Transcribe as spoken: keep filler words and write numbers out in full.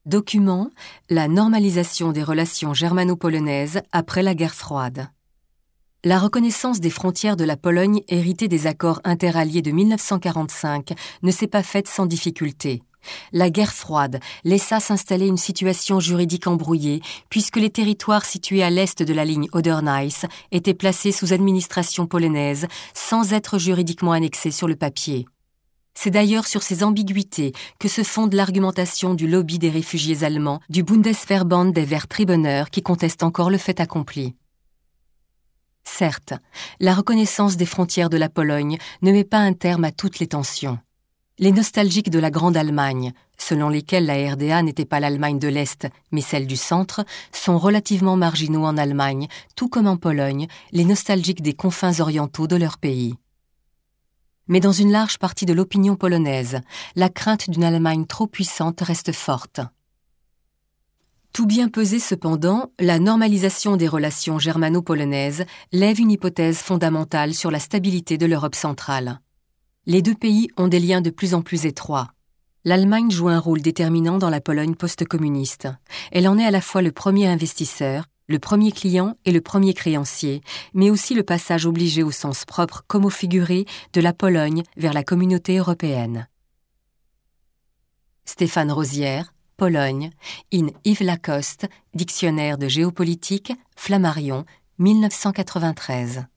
Document La normalisation des relations germano-polonaises après la guerre froide. La reconnaissance des frontières de la Pologne héritée des accords interalliés de mille neuf cent quarante-cinq ne s'est pas faite sans difficulté. La guerre froide laissa s'installer une situation juridique embrouillée puisque les territoires situés à l'est de la ligne Oder-Neisse étaient placés sous administration polonaise sans être juridiquement annexés sur le papier. C'est d'ailleurs sur ces ambiguïtés que se fonde l'argumentation du lobby des réfugiés allemands du Bundesverband des Wehrtriebünder qui conteste encore le fait accompli. Certes, la reconnaissance des frontières de la Pologne ne met pas un terme à toutes les tensions. Les nostalgiques de la Grande Allemagne, selon lesquels la R D A n'était pas l'Allemagne de l'Est, mais celle du Centre, sont relativement marginaux en Allemagne, tout comme en Pologne, les nostalgiques des confins orientaux de leur pays. Mais dans une large partie de l'opinion polonaise, la crainte d'une Allemagne trop puissante reste forte. Tout bien pesé cependant, la normalisation des relations germano-polonaises lève une hypothèse fondamentale sur la stabilité de l'Europe centrale. Les deux pays ont des liens de plus en plus étroits. L'Allemagne joue un rôle déterminant dans la Pologne post-communiste. Elle en est à la fois le premier investisseur, le premier client et le premier créancier, mais aussi le passage obligé au sens propre comme au figuré de la Pologne vers la communauté européenne. Stéphane Rosière, Pologne, in Yves Lacoste, Dictionnaire de géopolitique, Flammarion, mille neuf cent quatre-vingt-treize.